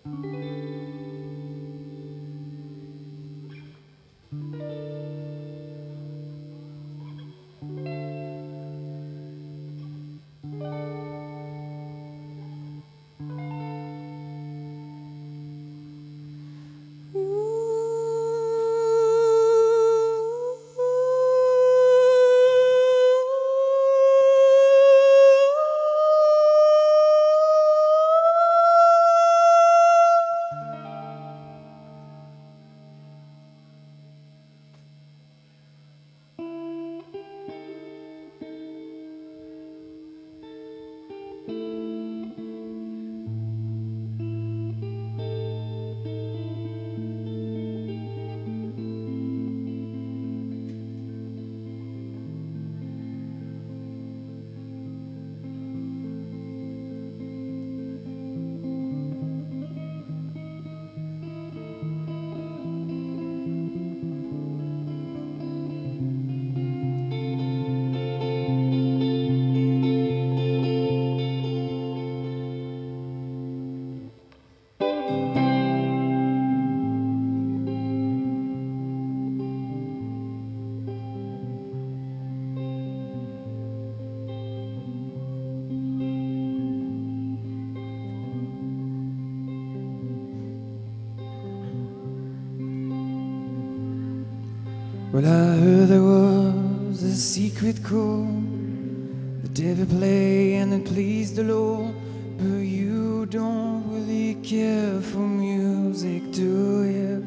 Well, I heard there was a secret chord the devil play and it pleased the Lord. But you don't really care for music, do you?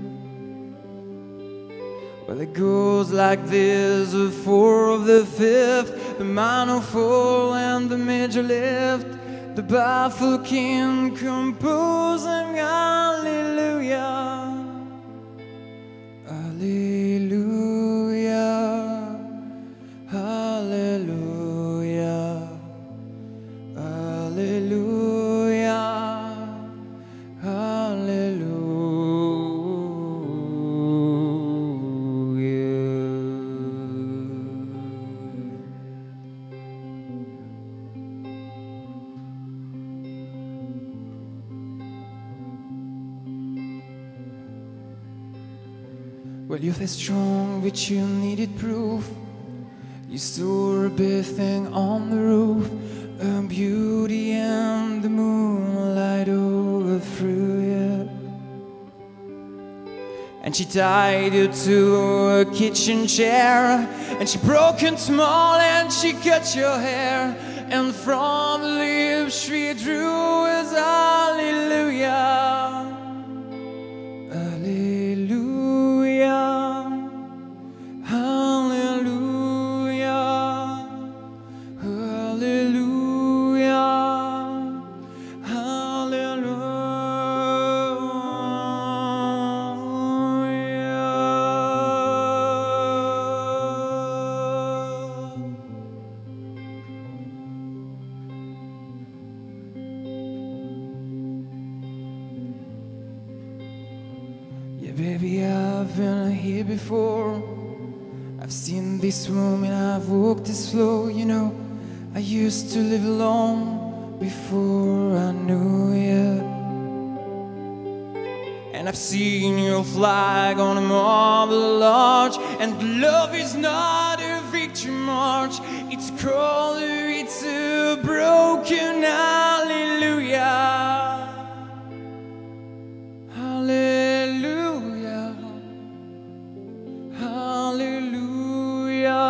Well, it goes like this: the 4 of the 5th, the minor fall and the major lift, the baffled king composing hallelujah, hallelujah, hallelujah, hallelujah, hallelujah. Well, you felt strong, but you needed proof. You saw a big thing on the roof, a beauty and the moonlight overthrew you. And she tied you to a kitchen chair, and she broke and small, and she cut your hair. And from the lips she drew his hallelujah, hallelujah, hallelujah, hallelujah, yeah, baby, I've been here before. I've seen this room and I've walked this floor. You know, I used to live alone before I knew you. And I've seen your flag on a marble arch. And love is not a victory march, it's crawler, it's a broken hallelujah, hallelujah, hallelujah,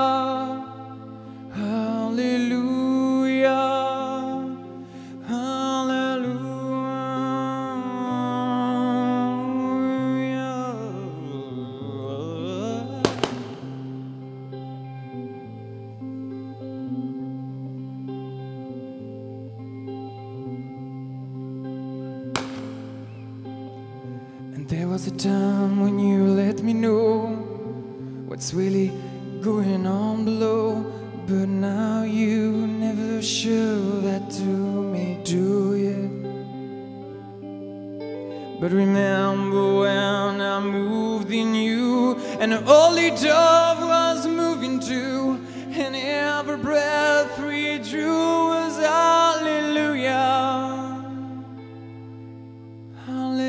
hallelujah, And there was a time when you let me know what's really going on below. But now you never show that to me, do you? But remember when I moved in you, and the holy dove was moving too, and every breath we drew was hallelujah, hallelujah.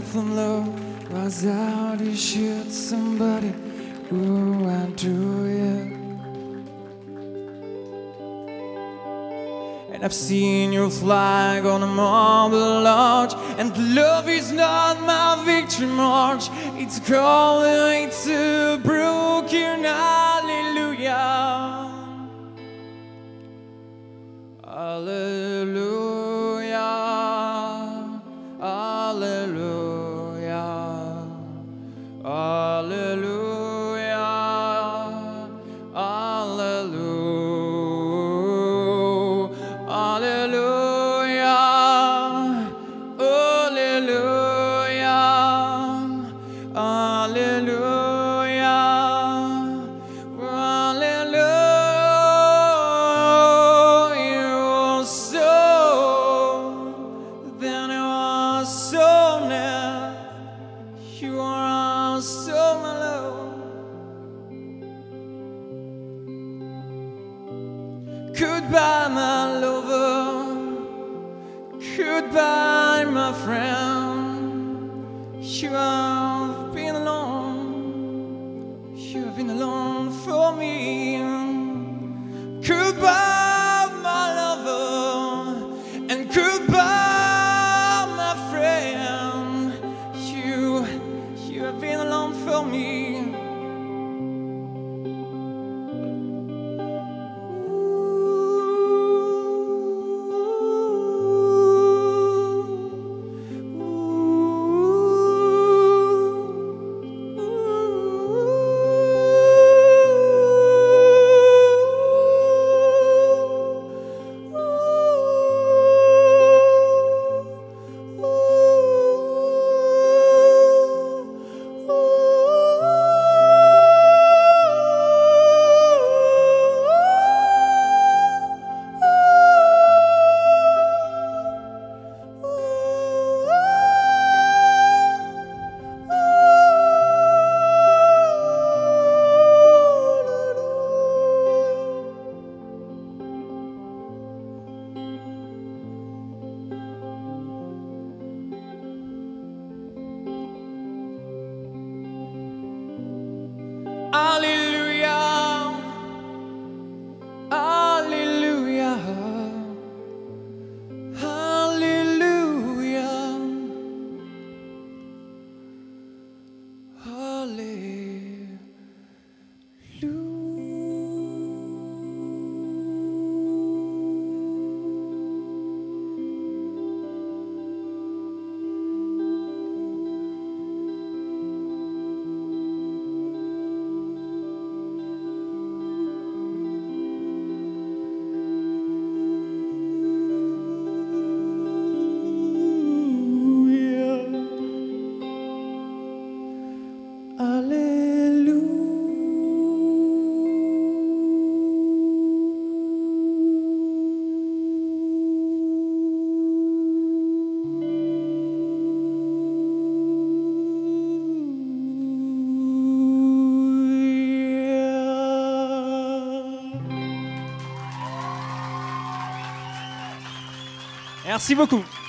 from love was out to shoot somebody who went through it. And I've seen your flag on a marble arch, and love is not my victory march. It's calling, it's a broken hallelujah. Hallelujah, hallelujah, hallelujah, hallelujah, hallelujah, hallelujah, hallelujah, you are so alone. Goodbye, my lover. Goodbye, my friend. You have been alone. You have been alone for me. Goodbye, my lover, and goodbye, my friend. You have been alone for me. Hallelujah, hallelujah, hallelujah, hallelujah. Merci beaucoup.